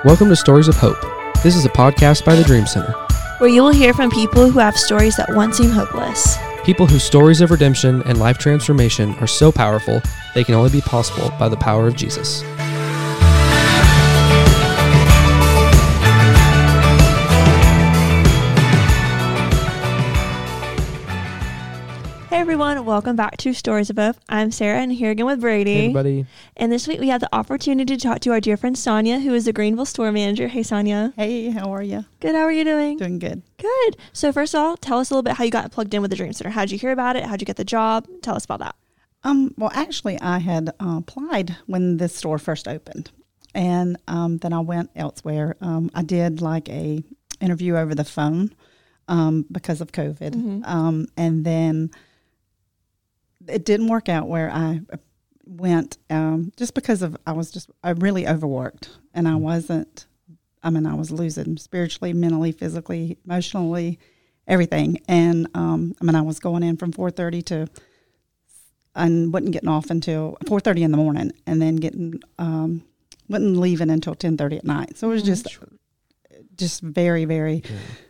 Welcome to Stories of Hope. This is a podcast by the Dream Center. Where you will hear from people who have stories that once seemed hopeless. People whose stories of redemption and life transformation are so powerful, they can only be possible by the power of Jesus. Hey everyone, welcome back to Stories of Hope. I'm Sarah and here again with Brady. Hey everybody. And this week we had the opportunity to talk to our dear friend Sonia, who is the Greenville store manager. Hey Sonia. Hey, how are you? Good, how are you doing? Doing good. Good. So first of all, tell us a little bit how you got plugged in with the Dream Center. How'd you hear about it? How'd you get the job? Tell us about that. Well, actually, I had applied when this store first opened, and then I went elsewhere. I did like a interview over the phone because of COVID, and then it didn't work out where I went just because of I really overworked, and I was losing spiritually, mentally, physically, emotionally, everything, and I was going in from 4:30 to. And wasn't getting off until 4:30 in the morning, and then wasn't leaving until 10:30 at night. So it was just very, very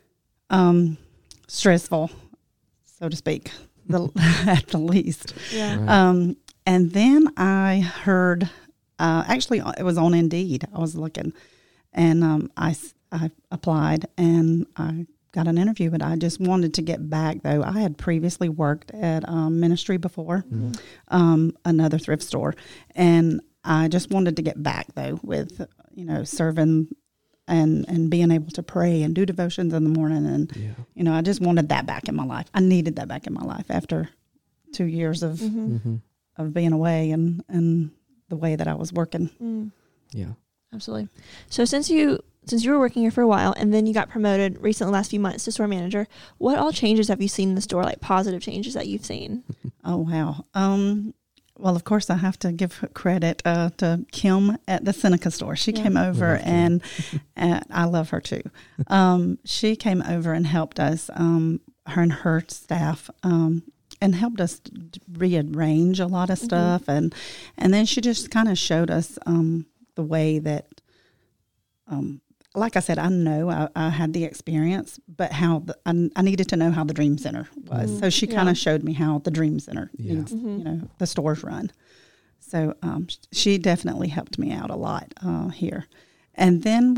stressful, so to speak, at the least. Yeah. Right. And then I heard, actually, it was on Indeed. I was looking, and I applied, and I got an interview, but I just wanted to get back, though. I had previously worked at ministry before, another thrift store, and I just wanted to get back, though, with, serving and being able to pray and do devotions in the morning. And, I just wanted that back in my life. I needed that back in my life after 2 years of being away and the way that I was working. Yeah. Absolutely. So since you were working here for a while and then you got promoted recently, last few months, to store manager, what all changes have you seen in the store, like positive changes that you've seen? Oh, wow. Well, of course, I have to give credit to Kim at the Seneca store. She came over, and I love her too. She came over and helped us, her and her staff, and helped us rearrange a lot of stuff. And then she just kind of showed us the way that, like I said, I know I had the experience, but how I needed to know how the Dream Center was. So she kind of showed me how the Dream Center needs, the stores run. So she definitely helped me out a lot here. And then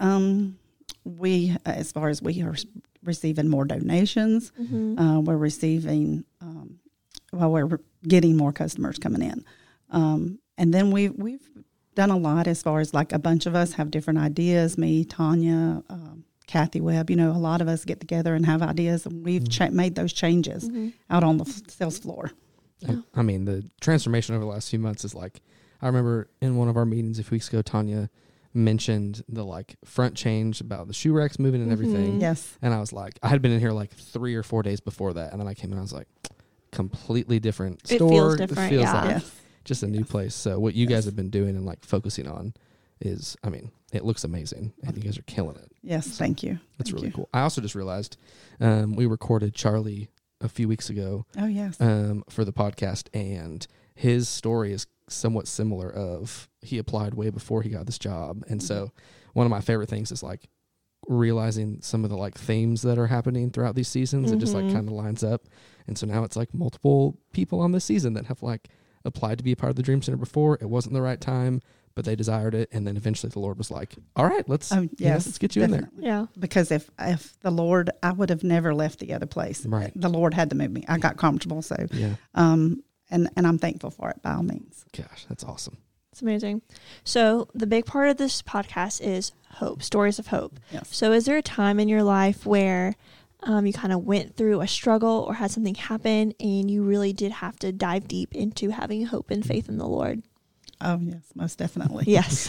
we as far as we are receiving more donations, we're receiving, we're getting more customers coming in. And then we've done a lot as far as, like, a bunch of us have different ideas. Me, Tanya, Kathy Webb, a lot of us get together and have ideas, and we've made those changes out on the sales floor. Yeah. I mean, the transformation over the last few months is like, I remember in one of our meetings a few weeks ago, Tanya mentioned the front change about the shoe racks moving and everything. Yes. And I was like, I had been in here 3 or 4 days before that, and then I came in and I was like, completely different store. It feels different, It feels yeah. like just a new place. So what you guys have been doing and focusing on is, it looks amazing, and you guys are killing it. Yes, thank you. That's really cool. I also just realized we recorded Charlie a few weeks ago. Oh, yes. For the podcast, and his story is somewhat similar. Of he applied way before he got this job, and so one of my favorite things is realizing some of the themes that are happening throughout these seasons. It just kind of lines up, and so now it's multiple people on this season that have applied to be a part of the Dream Center before. It wasn't the right time, but they desired it, and then eventually the Lord was like, all right, let's get you in there. Yeah. Because if the Lord, I would have never left the other place. Right. The Lord had to move me. I got comfortable, so and I'm thankful for it by all means. Gosh, that's awesome. It's amazing. So the big part of this podcast is hope, stories of hope. Yes. So is there a time in your life where you kind of went through a struggle or had something happen and you really did have to dive deep into having hope and faith in the Lord? Oh, yes, most definitely. Yes.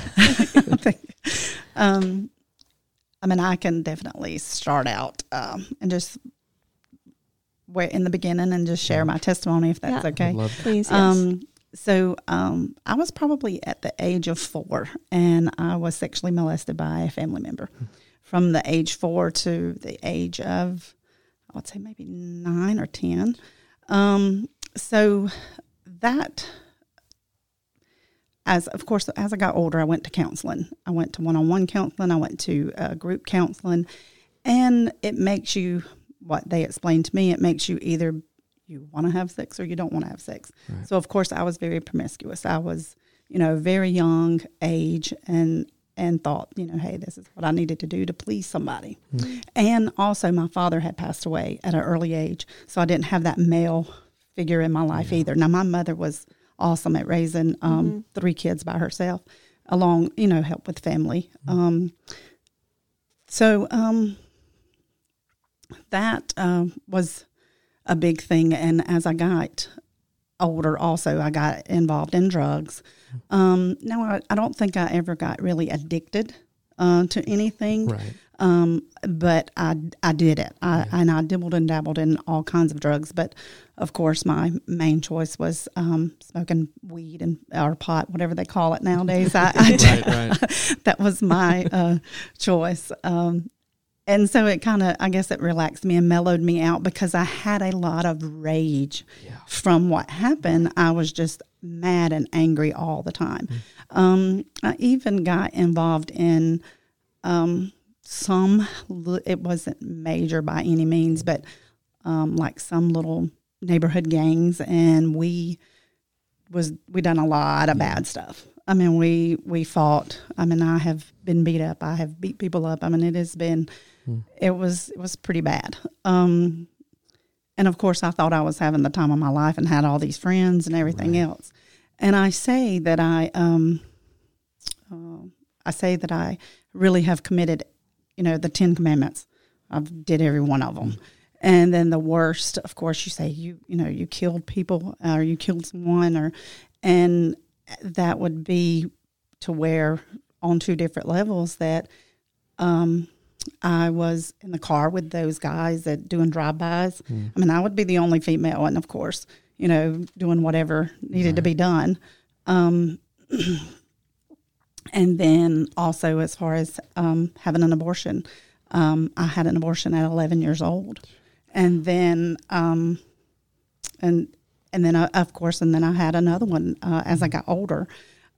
I can definitely start out and just where in the beginning and just share my testimony, if that's okay. I'd love that. Please, yes. So I was probably at the age of 4, and I was sexually molested by a family member. From the age 4 to the age of, I would say maybe 9 or 10. So that as I got older, I went to counseling. I went to one-on-one counseling. I went to group counseling, and it makes you, what they explained to me, it makes you either you want to have sex or you don't want to have sex. Right. So of course I was very promiscuous. I was, very young age and thought, hey, this is what I needed to do to please somebody. Mm-hmm. And also my father had passed away at an early age, so I didn't have that male figure in my life either. Now my mother was awesome at raising 3 kids by herself, along, help with family. So that was a big thing. And as I got older, also, I got involved in drugs. Now, I don't think I ever got really addicted to anything. Right. But I did it. And I dibbled and dabbled in all kinds of drugs. But of course, my main choice was smoking weed or pot, whatever they call it nowadays. I did. Right. That was my choice. And so it kind of, I guess it relaxed me and mellowed me out because I had a lot of rage from what happened. I was just mad and angry all the time. I even got involved in it wasn't major by any means, but like some little neighborhood gangs, and we done a lot of bad stuff. I mean, we fought. I mean, I have been beat up. I have beat people up. I mean, it was pretty bad. And of course, I thought I was having the time of my life and had all these friends and everything else. And I say that I really have committed, the 10 Commandments. I've did every one of them. And then the worst, of course, you say you killed people or you killed someone, and that would be to where on 2 different levels that I was in the car with those guys that doing drive-bys. I mean, I would be the only female, and of course, doing whatever needed to be done. And then also as far as having an abortion, I had an abortion at 11 years old. And then, and then of course, and then I had another one as I got older.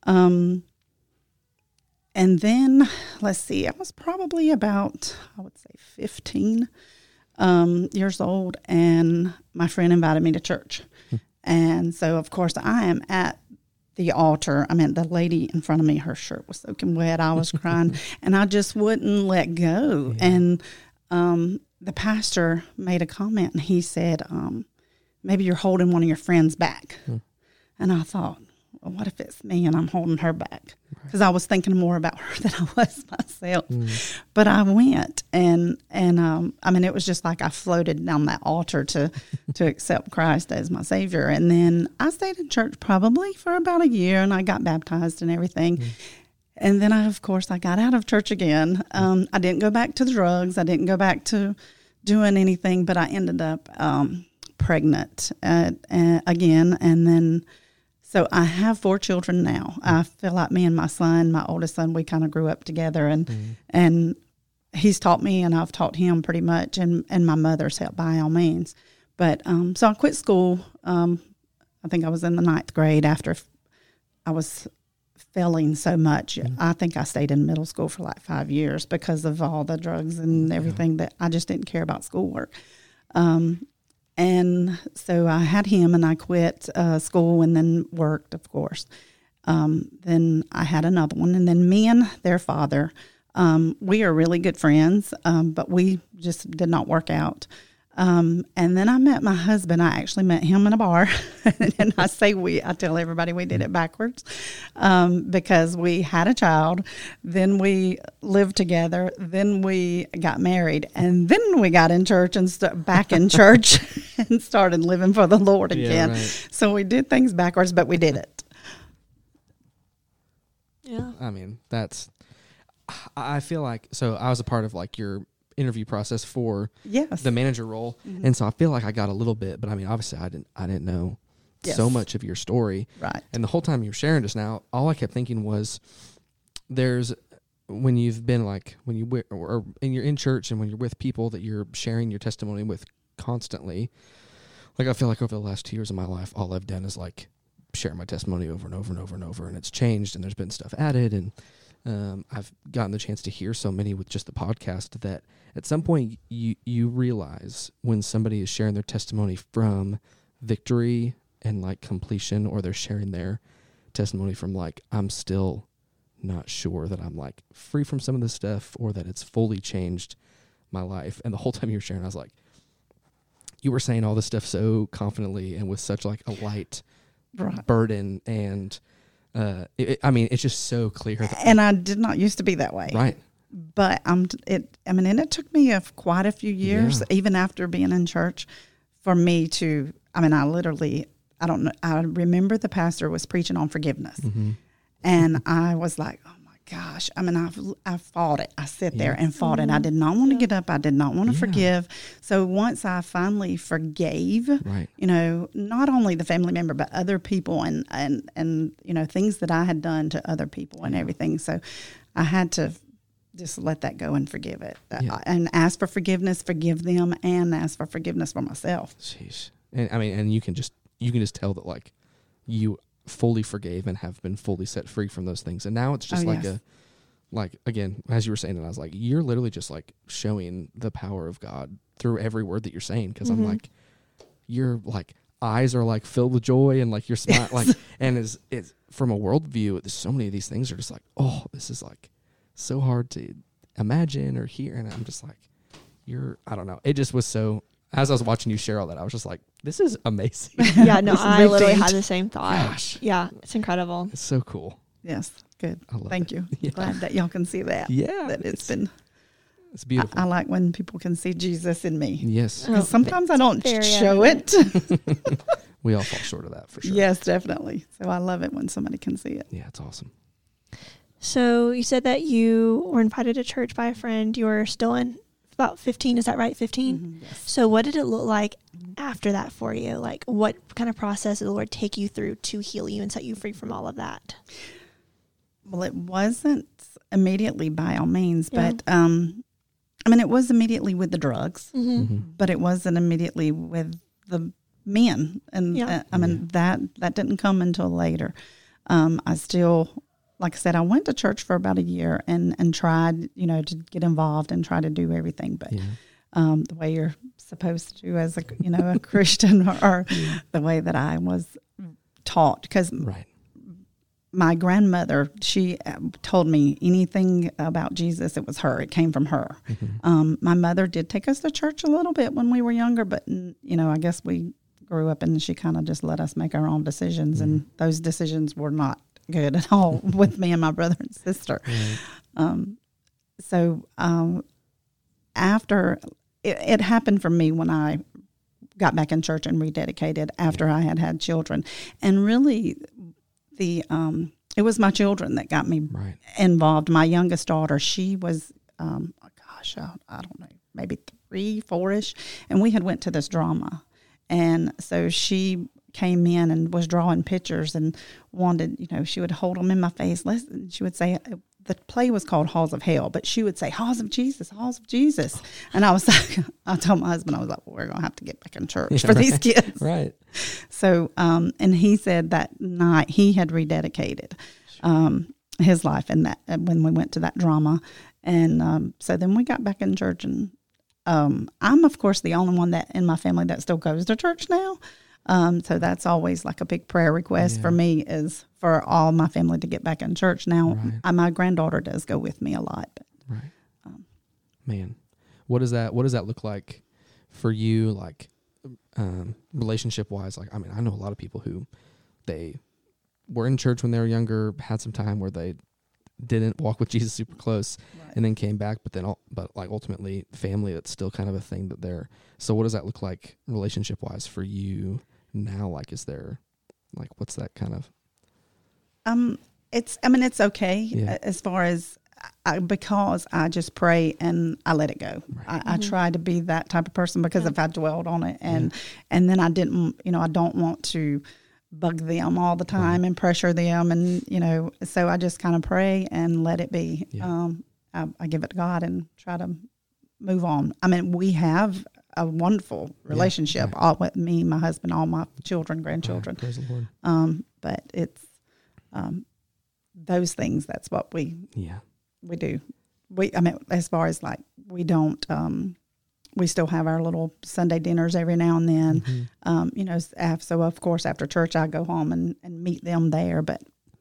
And then, let's see, I was probably about, I would say 15 years old, and my friend invited me to church. And so, of course, I am at the altar. I mean, the lady in front of me, her shirt was soaking wet. I was crying, and I just wouldn't let go. Yeah. And the pastor made a comment, and he said, maybe you're holding one of your friends back. And I thought, well, what if it's me and I'm holding her back? Because I was thinking more about her than I was myself. But I went, and I mean, it was just like I floated down that altar to accept Christ as my Savior. And then I stayed in church probably for about a year, and I got baptized and everything. And then, of course, I got out of church again. I didn't go back to the drugs. I didn't go back to doing anything, but I ended up pregnant again. And then, so I have 4 children now. I feel like me and my son, my oldest son, we kind of grew up together, and he's taught me and I've taught him pretty much, and my mother's helped by all means. But so I quit school. I think I was in the 9th grade after I was failing so much. I think I stayed in middle school for like 5 years because of all the drugs and everything that I just didn't care about schoolwork. And so I had him, and I quit school and then worked, of course. Then I had another one, and then me and their father, we are really good friends, but we just did not work out. And then I met my husband. I actually met him in a bar, and I tell everybody we did it backwards, because we had a child, then we lived together, then we got married, and then we got in church and back in church and started living for the Lord again. Right. So we did things backwards, but we did it. Yeah. I mean, I feel like, so I was a part of like your interview process for the manager role, and so I feel like I got a little bit, but I mean, obviously I didn't know so much of your story, right? And the whole time you were sharing just now, all I kept thinking was, when you've been like, when you or and you're in church and when you're with people that you're sharing your testimony with constantly, like I feel like over the last 2 years of my life, all I've done is like sharing my testimony over and over and over and over, and it's changed, and there's been stuff added, and I've gotten the chance to hear so many with just the podcast that at some point you realize when somebody is sharing their testimony from victory and like completion, or they're sharing their testimony from like, I'm still not sure that I'm like free from some of this stuff, or that it's fully changed my life. And the whole time you were sharing, I was like, you were saying all this stuff so confidently and with such like a light burden, and it's just so clear. And I did not used to be that way. Right. But and it took me quite a few years, even after being in church, for me to, I don't know, I remember the pastor was preaching on forgiveness. Mm-hmm. And I was like, oh my gosh. I fought it. I sat there and fought it. I did not want to get up. I did not want to forgive. So once I finally forgave, not only the family member, but other people and things that I had done to other people and everything. So I had to just let that go and forgive it and ask for forgiveness, forgive them, and ask for forgiveness for myself. Jeez. And you can just tell that like you fully forgave and have been fully set free from those things. And now it's just again, as you were saying, and I was like, you're literally just like showing the power of God through every word that you're saying. Cause I'm like, your like eyes are like filled with joy, and like you're smiling, like, and it's from a worldview, so many of these things are just like, oh, this is like so hard to imagine or hear. And I'm just like, I don't know. It just was so, as I was watching you share all that, I was just like, this is amazing. Yeah, no, I literally had the same thought. Gosh. Yeah, it's incredible. It's so cool. Yes, good. Thank you. Yeah. Glad that y'all can see that. Yeah. That it's beautiful. I like when people can see Jesus in me. Yes. Because sometimes I don't show it. We all fall short of that for sure. Yes, definitely. So I love it when somebody can see it. Yeah, it's awesome. So you said that you were invited to church by a friend. You were still in about 15, is that right? 15? Mm-hmm, yes. So what did it look like after that for you? Like, what kind of process did the Lord take you through to heal you and set you free from all of that? Well, it wasn't immediately by all means, but it was immediately with the drugs, but it wasn't immediately with the men. And that didn't come until later. I still, like I said, I went to church for about a year and tried, to get involved and try to do everything. But the way you're supposed to as a Christian, or the way that I was taught, because my grandmother, she told me anything about Jesus, it was her. It came from her. Mm-hmm. My mother did take us to church a little bit when we were younger, but, I guess we grew up and she kind of just let us make our own decisions. And those decisions were not good at all with me and my brother and sister. After it happened for me when I got back in church and rededicated after I had children. And really it was my children that got me involved. My youngest daughter, she was, I don't know, maybe 3, 4-ish. And we had went to this drama. And so she came in and was drawing pictures and wanted, she would hold them in my face. She would say, the play was called Halls of Hell, but she would say, Halls of Jesus, Halls of Jesus. And I was like, I told my husband, I was like, well, we're going to have to get back in church for these kids. Right. So, and he said that night he had rededicated his life when we went to that drama. And so then we got back in church, and I'm, of course, the only one that in my family that still goes to church now. So that's always like a big prayer request for me, is for all my family to get back in church. Now, my granddaughter does go with me a lot. But, Man, what does that look like for you? Like, relationship wise, like, I mean, I know a lot of people who they were in church when they were younger, had some time where they didn't walk with Jesus super close, and then came back, but ultimately family, that's still kind of a thing that they're, so what does that look like relationship wise for you now? Like, is there, like, what's that kind of? It's okay as far as, because I just pray and I let it go. I try to be that type of person, because if I dwelled on it and then I didn't, I don't want to bug them all the time and pressure them, and so I just kind of pray and let it be. I give it to God and try to move on. I mean, we have a wonderful relationship, right. all with me, my husband, all my children, grandchildren. Right, praise the Lord. But it's those things. That's what we do. As far as like we don't. We still have our little Sunday dinners every now and then. Mm-hmm. So of course after church I go home and meet them there. But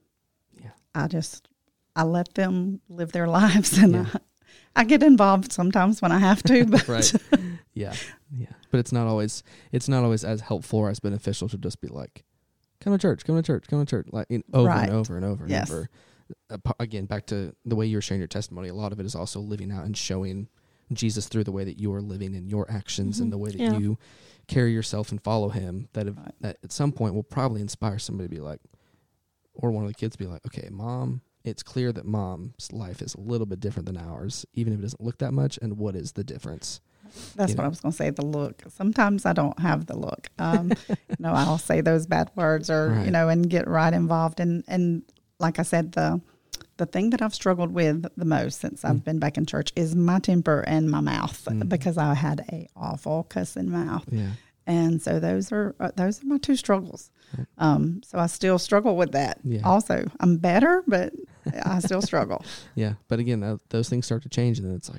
I let them live their lives, and I get involved sometimes when I have to. But right. Yeah. But it's not always as helpful or as beneficial to just be like, come to church, like over right. and over and over yes. and over. Again, back to the way you're sharing your testimony. A lot of it is also living out and showing Jesus through the way that you are living in your actions and the way that you carry yourself and follow him. That at some point will probably inspire somebody to be like, or one of the kids to be like, okay, Mom. It's clear that Mom's life is a little bit different than ours, even if it doesn't look that much. And what is the difference? That's what I was going to say, the look. Sometimes I don't have the look. I'll say those bad words or, right. And get right involved. And like I said, the thing that I've struggled with the most since I've been back in church is my temper and my mouth because I had a awful cussing mouth. Yeah. And so those are my two struggles. Right. So I still struggle with that. Yeah. Also, I'm better, but I still struggle. Yeah. But again, those things start to change, and then it's like,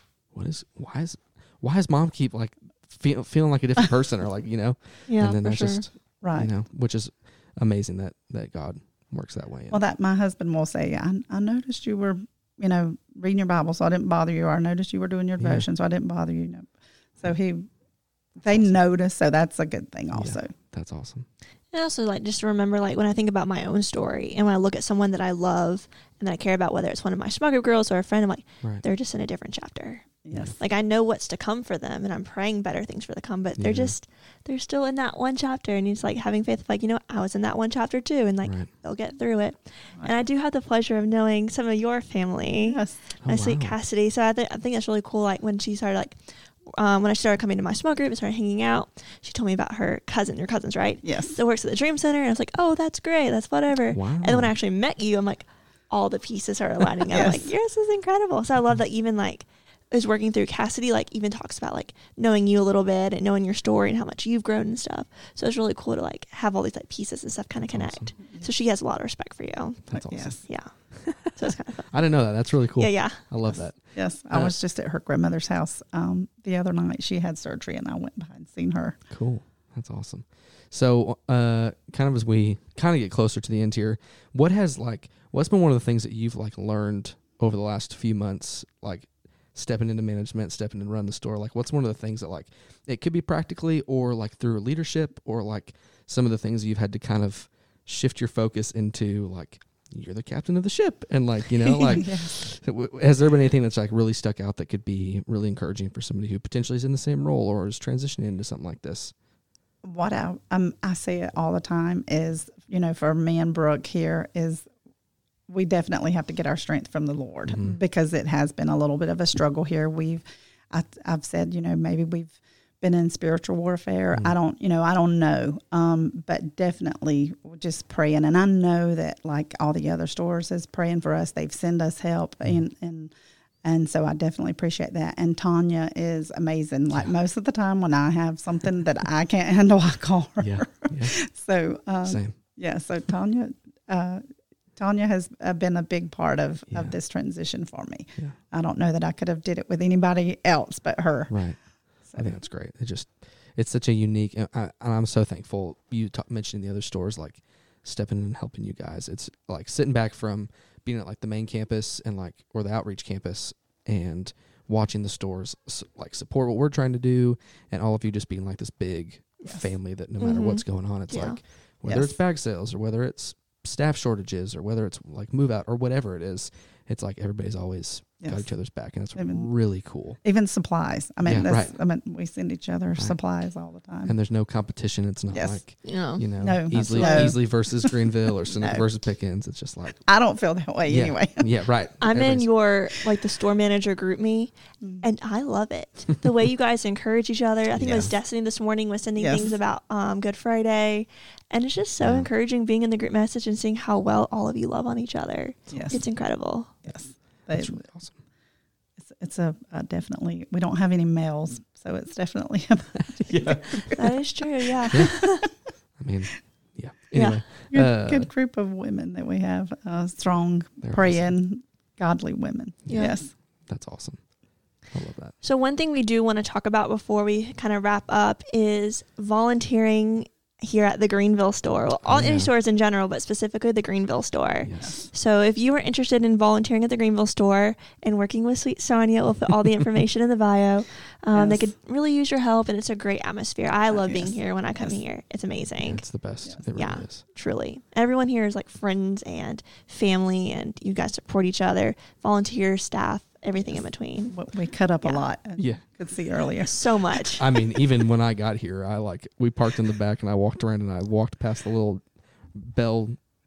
why is Mom keep like feeling like a different person, or like, Yeah. And then for that's sure. just right. Which is amazing that God works that way. Well, that my husband will say, I noticed you were, reading your Bible, so I didn't bother you. Or I noticed you were doing your devotion, so I didn't bother you. So they notice, so that's a good thing also. Yeah, that's awesome. And also, like, just to remember, like, when I think about my own story and when I look at someone that I love and that I care about, whether it's one of my small group girls or a friend, I'm like, right. They're just in a different chapter. Yes. Like, I know what's to come for them, and I'm praying better things for the come, but they're still in that one chapter. And it's like having faith, like, I was in that one chapter too, and like, they'll get through it. Right. And I do have the pleasure of knowing some of your family. Yes. I see Cassidy. So I think that's really cool. Like, when she started, like, when I started coming to my small group and started hanging out, she told me about her cousin. Your cousin's right? Yes. So works at the Dream Center. And I was like, oh, that's great. That's whatever. Wow. And then when I actually met you, I'm like, all the pieces started lining up. Yes. I'm like, this is incredible. So I love that even like is working through Cassidy, like even talks about like knowing you a little bit and knowing your story and how much you've grown and stuff. So it's really cool to like have all these like pieces and stuff kind of connect. Awesome. So she has a lot of respect for you. That's awesome. Yes. Yeah. So it's kind of fun. I didn't know that. That's really cool. Yeah. I love that. Yes. I was just at her grandmother's house the other night. She had surgery, and I went by and seen her. Cool. That's awesome. So kind of as we kind of get closer to the end here, what's been one of the things that you've like learned over the last few months, like stepping into management, stepping and run the store? Like, what's one of the things that like it could be practically or like through leadership or like some of the things you've had to kind of shift your focus into, like you're the captain of the ship, and like, like Yes. has there been anything that's like really stuck out that could be really encouraging for somebody who potentially is in the same role or is transitioning into something like this? What I say it all the time is, for me and Brooke here is we definitely have to get our strength from the Lord because it has been a little bit of a struggle here. I've said, maybe we've been in spiritual warfare. I don't know. But definitely just praying. And I know that like all the other stores is praying for us. They've sent us help and so I definitely appreciate that. And Tanya is amazing. Like most of the time when I have something that I can't handle, I call her. Yeah. So, Same. Yeah. So Tanya has been a big part of this transition for me. Yeah. I don't know that I could have did it with anybody else but her. Right. So. I think that's great. It's such a unique, and I'm so thankful you mentioning the other stores, like stepping in and helping you guys. It's like sitting back from being at like the main campus and like, or the outreach campus and watching the stores like support what we're trying to do. And all of you just being like this big family that no matter what's going on, it's like, whether it's bag sales or whether it's staff shortages or whether it's like move out or whatever it is, it's like everybody's always got each other's back, and it's really cool. Even supplies. I mean, we send each other supplies all the time. And there's no competition. It's not like easily versus Greenville or Seneca versus Pickens. It's just like I don't feel that way anyway. Yeah, right. I'm in your like the store manager group me, and I love it. The way you guys encourage each other. I think it was Destiny this morning was sending things about Good Friday, and it's just so encouraging being in the group message and seeing how well all of you love on each other. Yes, it's incredible. Yes. That's really awesome. It's a definitely, we don't have any males, So it's definitely Yeah. That is true. Yeah. I mean, yeah. Anyway, good group of women that we have. Strong, they're praying, godly women. Yeah. Yes. that's awesome. I love that. So one thing we do want to talk about before we kind of wrap up is volunteering here at the Greenville store. Well, any stores in general, but specifically the Greenville store. Yes. So if you are interested in volunteering at the Greenville store and working with Sweet Sonia, we'll put all the information in the bio. They could really use your help, and it's a great atmosphere. I love being here when I come here. It's amazing. It's the best. Yes. It really is. Truly. Everyone here is like friends and family, and you guys support each other, volunteer, staff, everything in between. We cut up a lot. Yeah. Could see earlier. So much. I mean, even when I got here, we parked in the back and I walked around and I walked past the little bell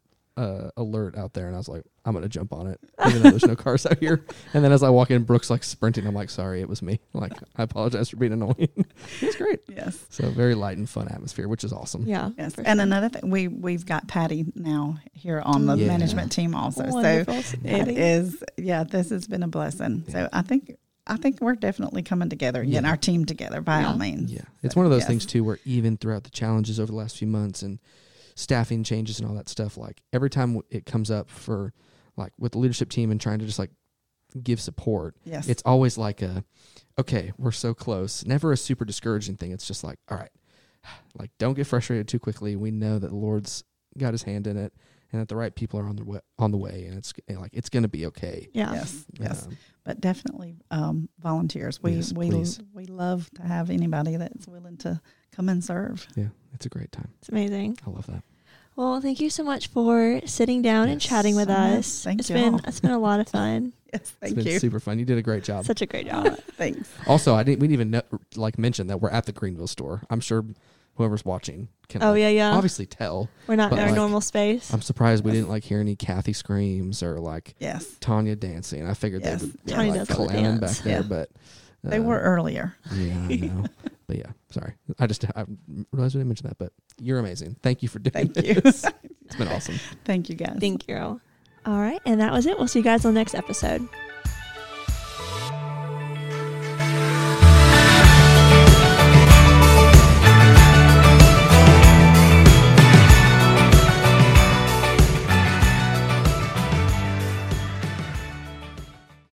alert out there and I was like, I'm going to jump on it, even though there's no cars out here. And then as I walk in, Brooke's like sprinting. I'm like, sorry, it was me. Like, I apologize for being annoying. It was great. Yes. So very light and fun atmosphere, which is awesome. Yeah. Yes. And another thing, we've got Patty now here on the management team also. Wonderful. So it is, this has been a blessing. So I think we're definitely coming together, getting our team together by all means. Yeah. It's one of those things too, where even throughout the challenges over the last few months and staffing changes and all that stuff, like every time it comes up for like with the leadership team and trying to just like give support, it's always like okay, we're so close. Never a super discouraging thing. It's just like, all right, like don't get frustrated too quickly. We know that the Lord's got his hand in it and that the right people are on the way, and it's going to be okay. Yeah. Yes. But definitely volunteers. We love to have anybody that's willing to come and serve. Yeah, it's a great time. It's amazing. I love that. Well, thank you so much for sitting down and chatting with us. It's been a lot of fun. Yes, It's been super fun. You did a great job. Such a great job. Thanks. Also, we didn't even mention that we're at the Greenville store. I'm sure whoever's watching can obviously tell. We're not in our normal space. I'm surprised we didn't hear any Kathy screams or Tanya dancing. I figured they would Tanya does clown back there, but they were earlier. Yeah, I know. But yeah, sorry. I realized we didn't mention that, but you're amazing. Thank you for doing this. It's been awesome. Thank you, guys. Thank you. All right, and that was it. We'll see you guys on the next episode.